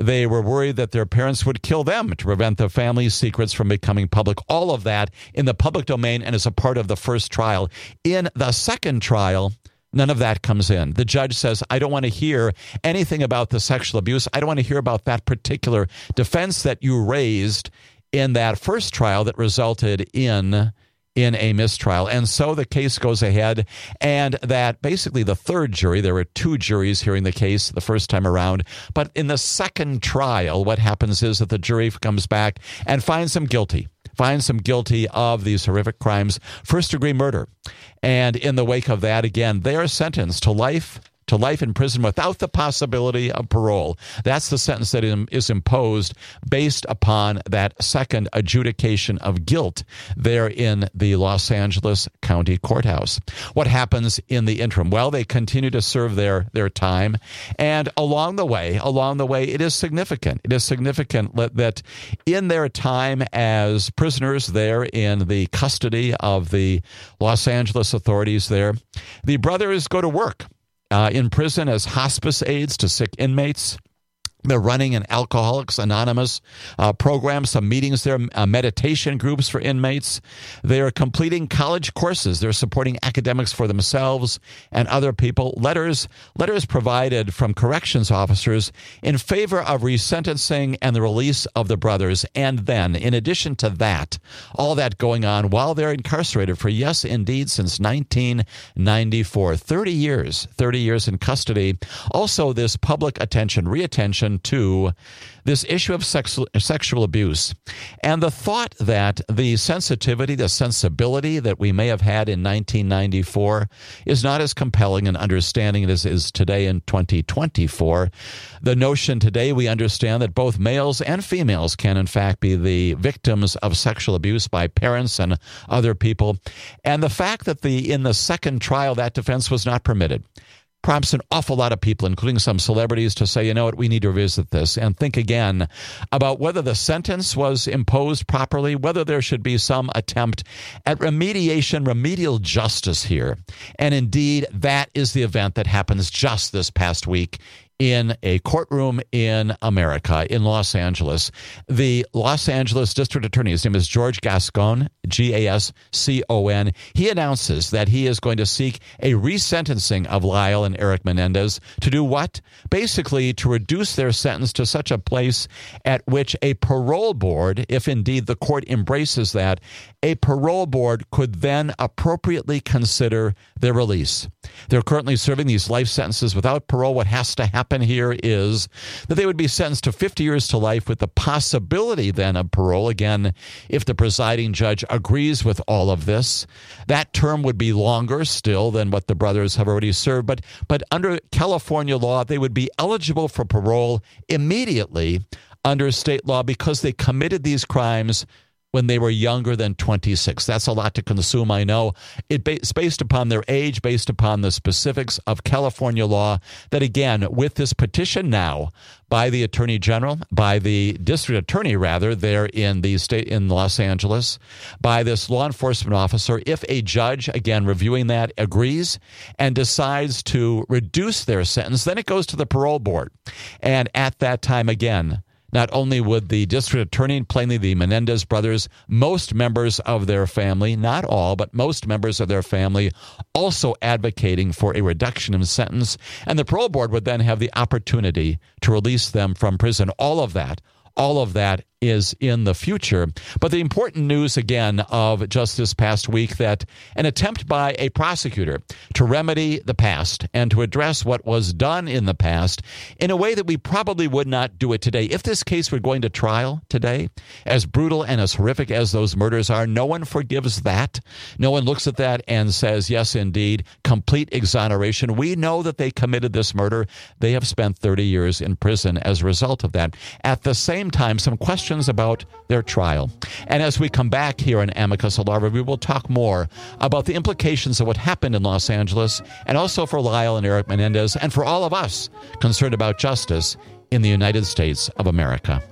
They were worried that their parents would kill them to prevent the family's secrets from becoming public. All of that in the public domain and as a part of the first trial. In the second trial, none of that comes in. The judge says, I don't want to hear anything about the sexual abuse. I don't want to hear about that particular defense that you raised in that first trial that resulted in in a mistrial. And so the case goes ahead, and that basically the third jury, there were two juries hearing the case the first time around, but in the second trial, what happens is that the jury comes back and finds them guilty. finds them guilty of these horrific crimes, first-degree murder. And in the wake of that, again, they are sentenced to life to life in prison without the possibility of parole. That's the sentence that is imposed based upon that second adjudication of guilt there in the Los Angeles County Courthouse. What happens in the interim? Well, they continue to serve their, their time. And along the way, along the way, it is significant. It is significant that in their time as prisoners there in the custody of the Los Angeles authorities there, the brothers go to work Uh, in prison as hospice aides to sick inmates. They're running an Alcoholics Anonymous uh, program, some meetings there, uh, meditation groups for inmates. They are completing college courses. They're supporting academics for themselves and other people. Letters, letters provided from corrections officers in favor of resentencing and the release of the brothers. And then, in addition to that, all that going on while they're incarcerated for, yes, indeed, since nineteen ninety-four, thirty years, thirty years in custody. Also, this public attention, reattention to this issue of sexual, sexual abuse, and the thought that the sensitivity, the sensibility that we may have had in nineteen ninety-four is not as compelling and understanding as it is today in twenty twenty-four. The notion today, we understand that both males and females can in fact be the victims of sexual abuse by parents and other people. And the fact that the in the second trial that defense was not permitted prompts an awful lot of people, including some celebrities, to say, you know what, we need to revisit this and think again about whether the sentence was imposed properly, whether there should be some attempt at remediation, remedial justice here. And indeed, that is the event that happens just this past week in a courtroom in America, in Los Angeles. The Los Angeles District Attorney, his name is George Gascon, G A S C O N. He announces that he is going to seek a resentencing of Lyle and Eric Menendez to do what? Basically, to reduce their sentence to such a place at which a parole board, if indeed the court embraces that, a parole board could then appropriately consider their release. They're currently serving these life sentences without parole. What has to happen here is that they would be sentenced to fifty years to life with the possibility then of parole. Again, if the presiding judge agrees with all of this, that term would be longer still than what the brothers have already served. But, but under California law, they would be eligible for parole immediately under state law because they committed these crimes when they were younger than twenty-six. That's a lot to consume, I know. It's based upon their age, based upon the specifics of California law, that again, with this petition now by the Attorney General, by the District Attorney, rather, there in the state in Los Angeles, by this law enforcement officer, if a judge, again, reviewing that, agrees and decides to reduce their sentence, then it goes to the parole board. And at that time, again, not only would the district attorney, plainly the Menendez brothers, most members of their family, not all, but most members of their family, also advocating for a reduction in sentence, and the parole board would then have the opportunity to release them from prison. All of that, all of that is in the future. But the important news, again, of just this past week, that an attempt by a prosecutor to remedy the past and to address what was done in the past in a way that we probably would not do it today. If this case were going to trial today, as brutal and as horrific as those murders are, no one forgives that. No one looks at that and says, yes, indeed, complete exoneration. We know that they committed this murder. They have spent thirty years in prison as a result of that. At the same time, some questions about their trial. And as we come back here in Amicus Law Review, we'll talk more about the implications of what happened in Los Angeles, and also for Lyle and Eric Menendez, and for all of us concerned about justice in the United States of America.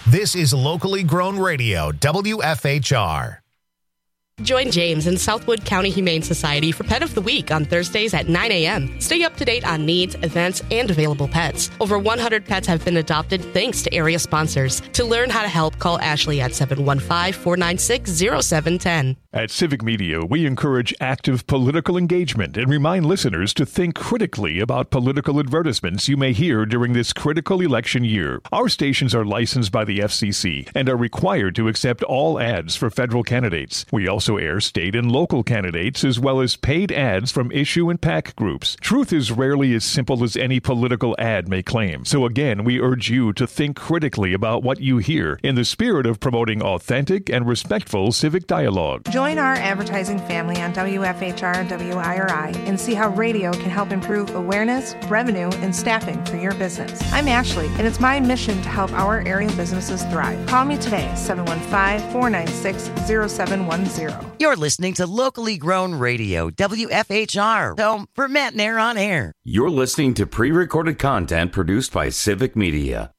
This is Locally Grown Radio, W F H R. Join James and Southwood County Humane Society for Pet of the Week on Thursdays at nine a.m. Stay up to date on needs, events, and available pets. Over one hundred pets have been adopted thanks to area sponsors. To learn how to help, call Ashley at seven one five, four nine six, zero seven one zero. At Civic Media, we encourage active political engagement and remind listeners to think critically about political advertisements you may hear during this critical election year. Our stations are licensed by the F C C and are required to accept all ads for federal candidates. We also air state and local candidates as well as paid ads from issue and PAC groups. Truth is rarely as simple as any political ad may claim. So again, we urge you to think critically about what you hear in the spirit of promoting authentic and respectful civic dialogue. Join our advertising family on W F H R and W I R I and see how radio can help improve awareness, revenue, and staffing for your business. I'm Ashley, and it's my mission to help our area businesses thrive. Call me today, seven one five, four nine six, zero seven one zero. You're listening to Locally Grown Radio, W F H R, home for Matt Nair on Air. You're listening to pre-recorded content produced by Civic Media.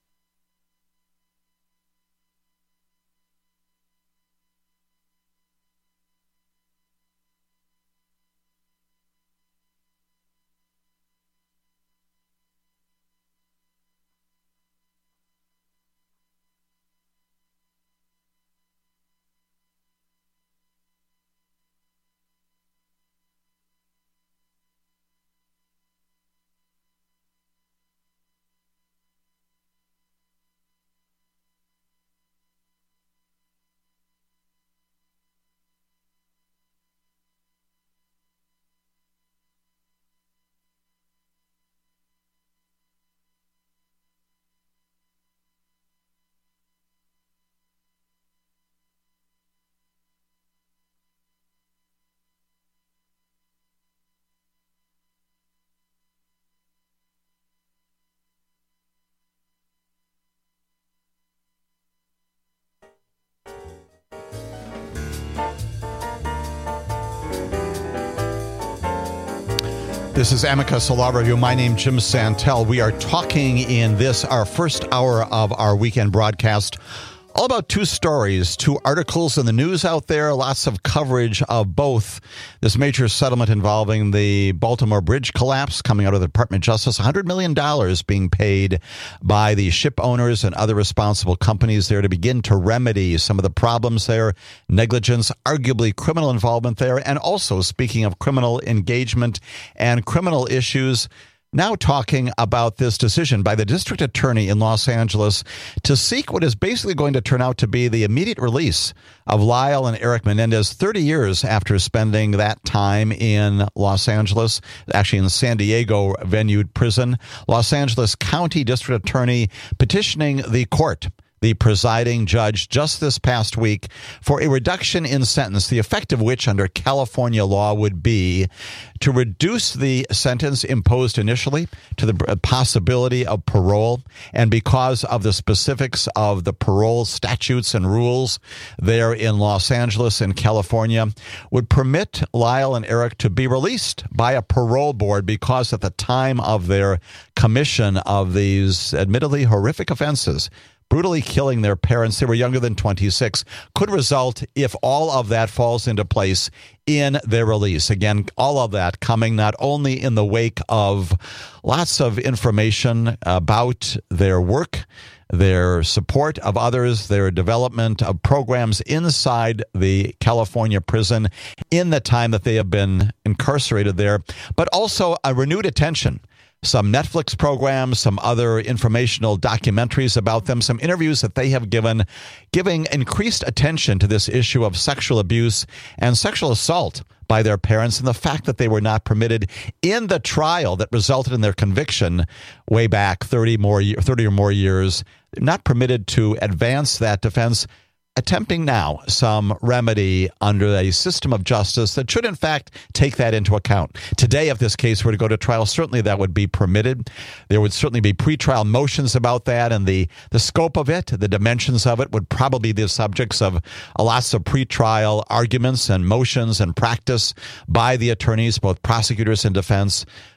This is Amicus, a law review. My name is Jim Santel. We are talking in this, our first hour of our weekend broadcast, all about two stories, two articles in the news out there, lots of coverage of both. This major settlement involving the Baltimore Bridge collapse coming out of the Department of Justice, one hundred million dollars being paid by the ship owners and other responsible companies there to begin to remedy some of the problems there, negligence, arguably criminal involvement there, and also, speaking of criminal engagement and criminal issues, now talking about this decision by the district attorney in Los Angeles to seek what is basically going to turn out to be the immediate release of Lyle and Eric Menendez thirty years after spending that time in Los Angeles, actually in San Diego venued prison. Los Angeles County District Attorney petitioning the court, the presiding judge, just this past week for a reduction in sentence, the effect of which under California law would be to reduce the sentence imposed initially to the possibility of parole. And because of the specifics of the parole statutes and rules there in Los Angeles and California, would permit Lyle and Eric to be released by a parole board because at the time of their commission of these admittedly horrific offenses, brutally killing their parents, they were younger than twenty-six, could result, if all of that falls into place, in their release. Again, all of that coming not only in the wake of lots of information about their work, their support of others, their development of programs inside the California prison in the time that they have been incarcerated there, but also a renewed attention. Some Netflix programs, some other informational documentaries about them, some interviews that they have given, giving increased attention to this issue of sexual abuse and sexual assault by their parents and the fact that they were not permitted in the trial that resulted in their conviction way back thirty more, thirty or more years, not permitted to advance that defense, attempting now some remedy under a system of justice that should, in fact, take that into account. Today, if this case were to go to trial, certainly that would be permitted. There would certainly be pretrial motions about that, and the, the scope of it, the dimensions of it, would probably be the subjects of lots of pretrial arguments and motions and practice by the attorneys, both prosecutors and defense.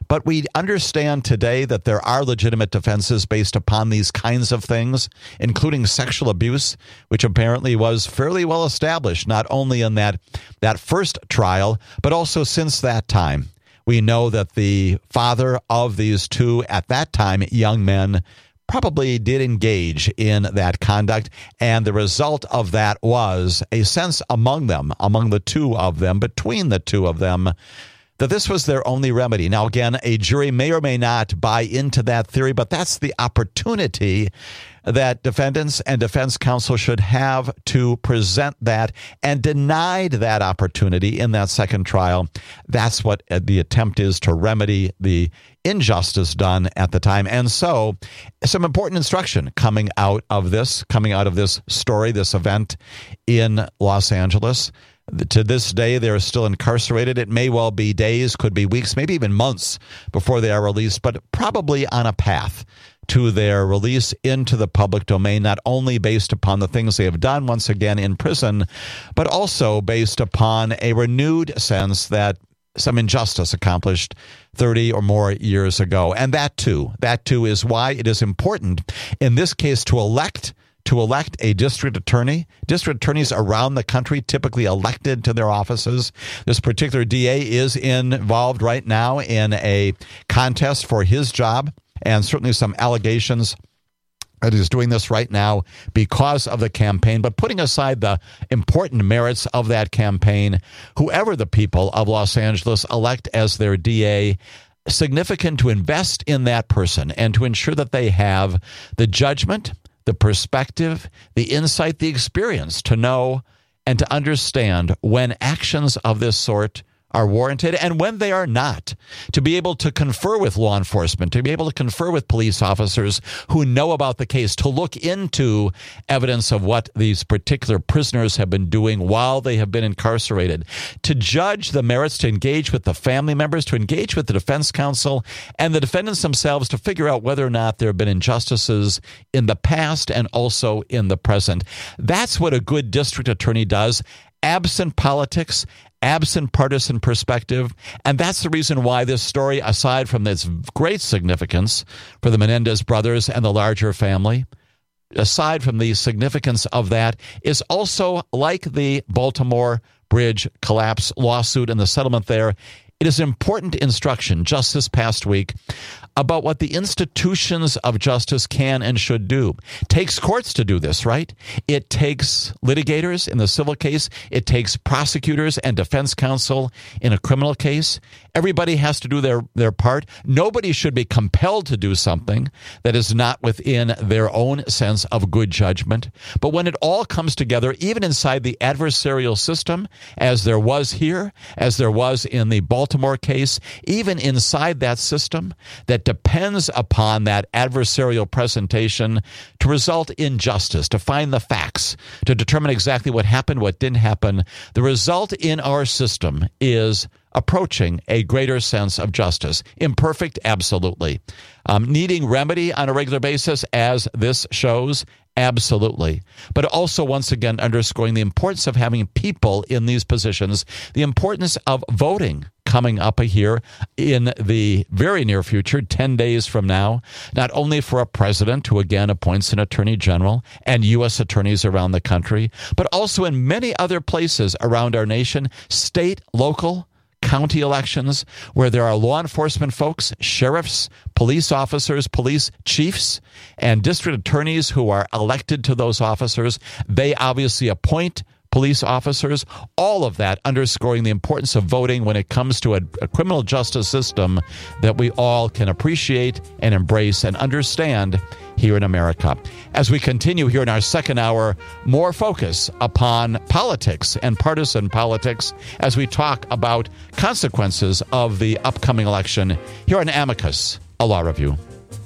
But we understand today that there are legitimate defenses based upon these kinds of things, including sexual abuse, which apparently was fairly well established, not only in that, that first trial, but also since that time. We know that the father of these two, at that time, young men, probably did engage in that conduct, and the result of that was a sense among them, among the two of them, between the two of them, that this was their only remedy. Now, again, a jury may or may not buy into that theory, but that's the opportunity that defendants and defense counsel should have to present that, and denied that opportunity in that second trial. That's what the attempt is, to remedy the injustice done at the time. And so some important instruction coming out of this, coming out of this story, this event in Los Angeles. To this day, they're still incarcerated. It may well be days, could be weeks, maybe even months before they are released, but probably on a path to their release into the public domain, not only based upon the things they have done once again in prison, but also based upon a renewed sense that some injustice accomplished thirty or more years ago. And that too, that too is why it is important in this case to elect to elect a district attorney. District attorneys around the country typically elected to their offices. This particular D A is involved right now in a contest for his job, and certainly some allegations that he's doing this right now because of the campaign. But putting aside the important merits of that campaign, whoever the people of Los Angeles elect as their D A, significant to invest in that person and to ensure that they have the judgment, the perspective, the insight, the experience to know and to understand when actions of this sort are warranted and when they are not, to be able to confer with law enforcement, to be able to confer with police officers who know about the case, to look into evidence of what these particular prisoners have been doing while they have been incarcerated, to judge the merits, to engage with the family members, to engage with the defense counsel and the defendants themselves to figure out whether or not there have been injustices in the past and also in the present. That's what a good district attorney does, absent politics, absent partisan perspective. And that's the reason why this story, aside from its great significance for the Menendez brothers and the larger family, aside from the significance of that, is also like the Baltimore Bridge collapse lawsuit and the settlement there. It is important instruction just this past week about what the institutions of justice can and should do. It takes courts to do this, right? It takes litigators in the civil case. It takes prosecutors and defense counsel in a criminal case. Everybody has to do their, their part. Nobody should be compelled to do something that is not within their own sense of good judgment. But when it all comes together, even inside the adversarial system, as there was here, as there was in the Baltimore case, even inside that system that depends upon that adversarial presentation to result in justice, to find the facts, to determine exactly what happened, what didn't happen, the result in our system is approaching a greater sense of justice. Imperfect, absolutely. Um, needing remedy on a regular basis, as this shows, absolutely. But also, once again, underscoring the importance of having people in these positions, the importance of voting coming up here in the very near future, ten days from now, not only for a president who again appoints an attorney general and U S attorneys around the country, but also in many other places around our nation, state, local, county elections, where there are law enforcement folks, sheriffs, police officers, police chiefs, and district attorneys who are elected to those officers. They obviously appoint police officers, all of that underscoring the importance of voting when it comes to a, a criminal justice system that we all can appreciate and embrace and understand here in America. As we continue here in our second hour, more focus upon politics and partisan politics as we talk about consequences of the upcoming election here on Amicus, a law review.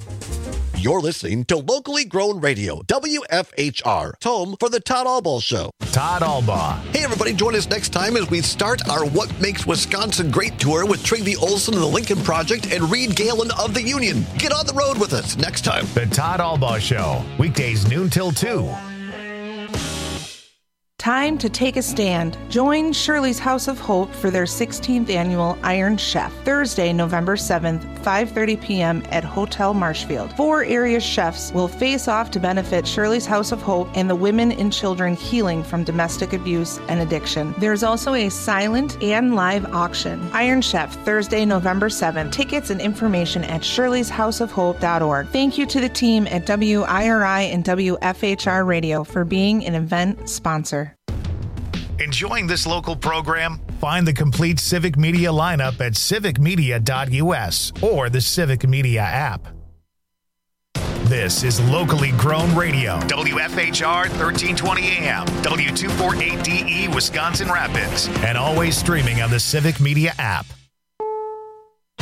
You're listening to locally grown radio, W F H R, home for the Todd Albaugh Show. Todd Albaugh. Hey, everybody, join us next time as we start our What Makes Wisconsin Great tour with Trygve Olson of the Lincoln Project and Reed Galen of the Union. Get on the road with us next time. The Todd Albaugh Show, weekdays noon till two. Time to take a stand. Join Shirley's House of Hope for their sixteenth annual Iron Chef, Thursday, November seventh, five thirty p.m. at Hotel Marshfield. Four area chefs will face off to benefit Shirley's House of Hope and the women and children healing from domestic abuse and addiction. There's also a silent and live auction. Iron Chef, Thursday, November seventh. Tickets and information at shirleys house of hope dot org. Thank you to the team at W I R I and W F H R Radio for being an event sponsor. Enjoying this local program? Find the complete Civic Media lineup at civic media dot u s or the Civic Media app. This is locally grown radio. W F H R thirteen twenty A M, W two forty-eight D E, Wisconsin Rapids, and always streaming on the Civic Media app.